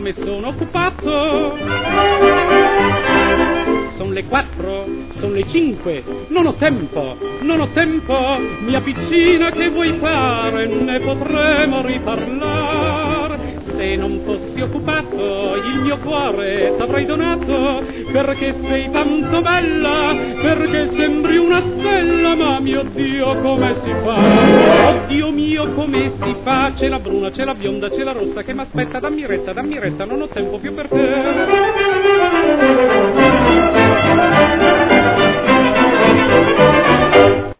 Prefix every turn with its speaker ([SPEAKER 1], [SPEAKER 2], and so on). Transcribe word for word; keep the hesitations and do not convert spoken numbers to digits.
[SPEAKER 1] me sono occupato. Son le quattro, son le cinque, non ho tempo, non ho tempo, mia piccina che vuoi fare, ne potremo riparlar. Se non fossi occupato, il mio cuore t'avrei donato, perché sei tanto bella, perché sembri una stella, ma mio Dio come si fa? Oh Dio mio come si fa? C'è la bruna, c'è la bionda, c'è la rossa che m'aspetta, dammi retta, dammi retta, non ho tempo più per te.